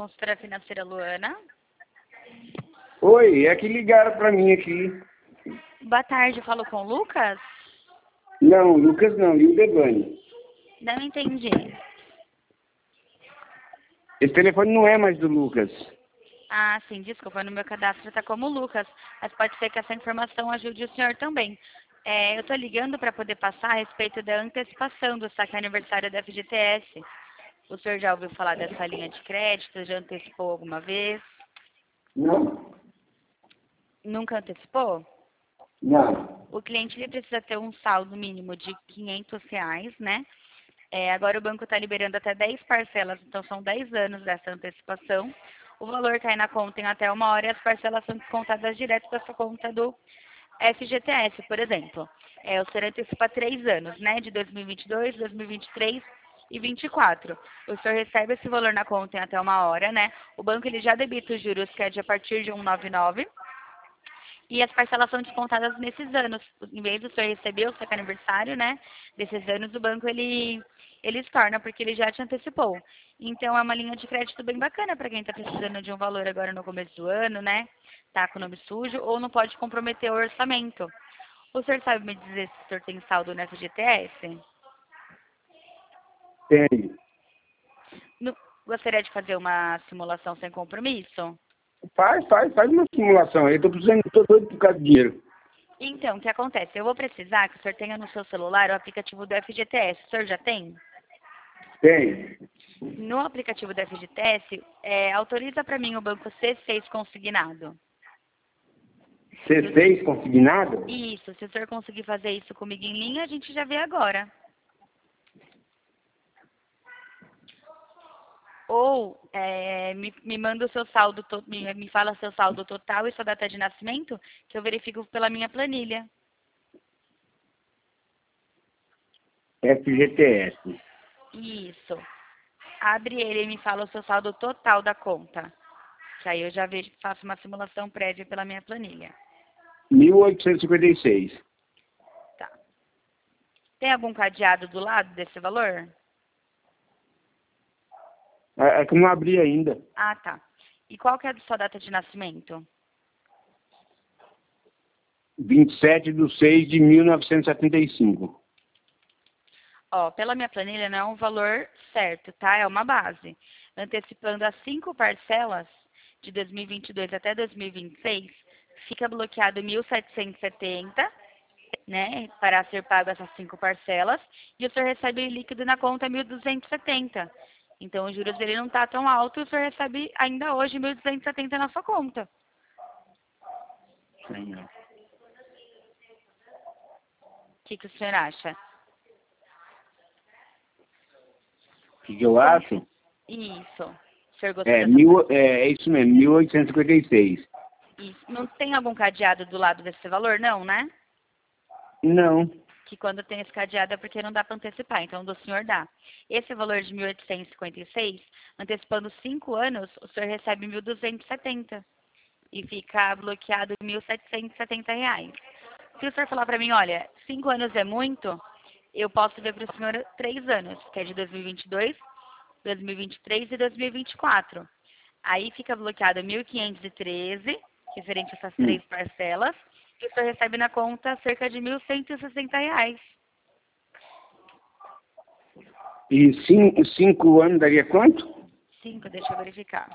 consultora financeira Luana. Oi, é que ligaram pra mim aqui. Boa tarde, eu falo com o Lucas? Não, Lucas não, e o Devani. Não entendi. Esse telefone não é mais do Lucas. Ah, sim, desculpa, no meu cadastro está como Lucas, mas pode ser que essa informação ajude o senhor também. Eu estou ligando para poder passar a respeito da antecipação do saque aniversário da FGTS. O senhor já ouviu falar dessa linha de crédito? Já antecipou alguma vez? Não? Nunca antecipou? Não. O cliente ele precisa ter um saldo mínimo de R$ 500, né? Agora o banco está liberando até 10 parcelas, então são 10 anos dessa antecipação. O valor cai na conta em até 1 hora e as parcelas são descontadas direto da sua conta do FGTS, por exemplo. O senhor antecipa 3 anos, né? De 2022, 2023 e 24. O senhor recebe esse valor na conta em até 1 hora, né? O banco ele já debita os juros, que é de a partir de 199. E as parcelas são descontadas nesses anos. Em vez do senhor receber o seu aniversário, né? Desses anos, o banco ele estorna, porque ele já te antecipou. Então, é uma linha de crédito bem bacana para quem está precisando de um valor agora no começo do ano, né? Tá com o nome sujo ou não pode comprometer o orçamento. O senhor sabe me dizer se o senhor tem saldo no FGTS? Tenho. Gostaria de fazer uma simulação sem compromisso? Faz uma simulação aí. Tô doido por causa de dinheiro. Então, o que acontece? Eu vou precisar que o senhor tenha no seu celular o aplicativo do FGTS. O senhor já tem? Tenho. No aplicativo do FGTS, autoriza para mim o banco C6 consignado. C6 consignado? Isso, se o senhor conseguir fazer isso comigo em linha, a gente já vê agora. Ou me manda o seu saldo, me fala seu saldo total e sua data de nascimento, que eu verifico pela minha planilha. FGTS. Isso. Abre ele e me fala o seu saldo total da conta. Que aí eu já faço uma simulação prévia pela minha planilha. 1.856. Tá. Tem algum cadeado do lado desse valor? É que eu não abri ainda. Ah, tá. E qual que é a sua data de nascimento? 27/6/1975. Ó, pela minha planilha não é um valor certo, tá? É uma base. Antecipando as 5 parcelas de 2022 até 2026, fica bloqueado 1.770, né? Para ser pago essas 5 parcelas. E o senhor recebe líquido na conta 1.270. Então, os juros dele não tá tão alto e o senhor recebe ainda hoje 1.270 na sua conta. O que o senhor acha? O que eu acho? Isso. O senhor gostou dessa... É isso mesmo, 1.856. Isso. Não tem algum cadeado do lado desse valor, não, né? Não. Que quando tem esse cadeado é porque não dá para antecipar, então do senhor dá. Esse valor de 1.856, antecipando 5 anos, o senhor recebe 1.270 e fica bloqueado R$ 1.770. Se o senhor falar para mim, olha, 5 anos é muito, eu posso ver para o senhor 3 anos, que é de 2022, 2023 e 2024. Aí fica bloqueado 1.513, referente a essas 3 parcelas, e o senhor recebe na conta cerca de R$ 1.160. E 5 anos daria quanto? 5, deixa eu verificar.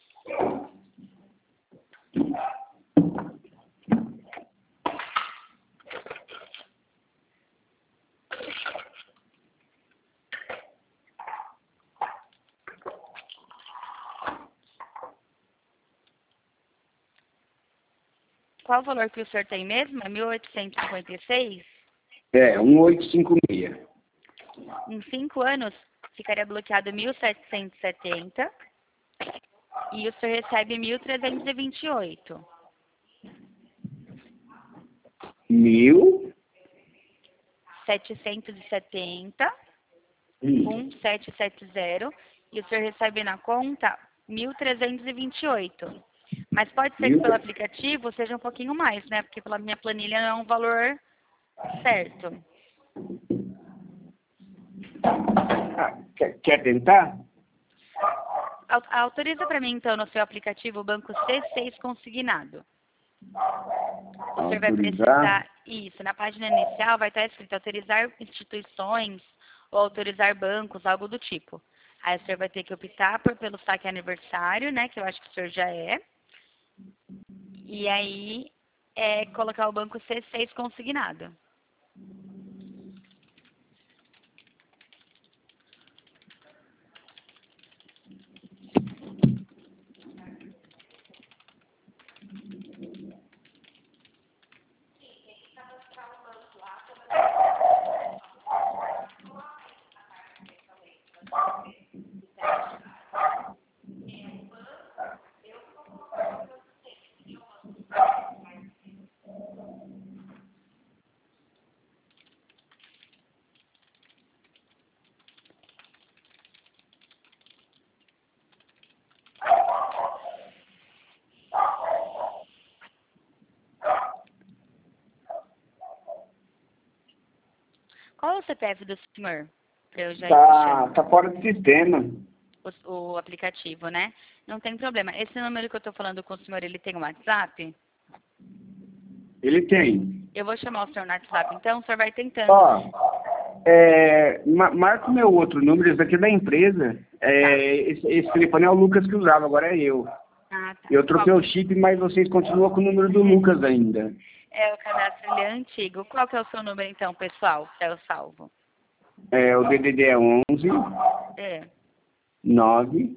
Qual o valor que o senhor tem mesmo? É 1.856? 1.856. Em 5 anos, ficaria bloqueado 1.770 e o senhor recebe 1.328. 770, 1770, e o senhor recebe na conta 1.328. Mas pode ser que pelo aplicativo seja um pouquinho mais, né? Porque pela minha planilha não é um valor certo. Quer tentar? Autoriza para mim, então, no seu aplicativo, o banco C6 consignado. O senhor vai precisar, isso, na página inicial vai estar escrito autorizar instituições ou autorizar bancos, algo do tipo. Aí o senhor vai ter que optar pelo saque aniversário, né, que eu acho que o senhor já é. E aí, colocar o banco C6 consignado. Qual é o CPF do senhor? Pra eu já ir puxando. Tá fora do sistema. O aplicativo, né? Não tem problema. Esse número que eu tô falando com o senhor, ele tem um WhatsApp? Ele tem. Eu vou chamar o senhor no WhatsApp, então o senhor vai tentando. Marca o meu outro número, esse aqui é da empresa. Esse telefone é o Lucas que usava, agora é eu. Ah, tá. Eu troquei o chip, mas vocês continuam com o número do Lucas ainda. O cadastro ele é antigo. Qual que é o seu número, então, pessoal, que eu salvo? O DDD é 11 9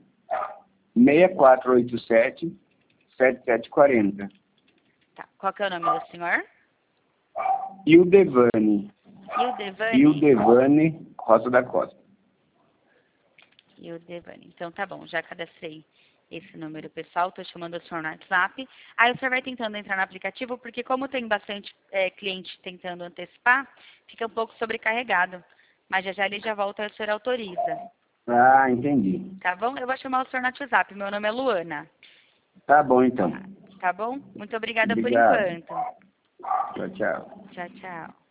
6487 7740. Tá. Qual que é o nome do senhor? Ildevane. Ildevane? Ildevane Rosa da Costa. Ildevane. Então tá bom, já cadastrei esse número pessoal, tô chamando o senhor no WhatsApp. Aí o senhor vai tentando entrar no aplicativo, porque como tem bastante cliente tentando antecipar, fica um pouco sobrecarregado. Mas já ele já volta e o senhor autoriza. Ah, entendi. Tá bom? Eu vou chamar o senhor no WhatsApp. Meu nome é Luana. Tá bom, então. Tá bom? Muito obrigada Obrigado. por enquanto. Tchau, tchau. Tchau, tchau.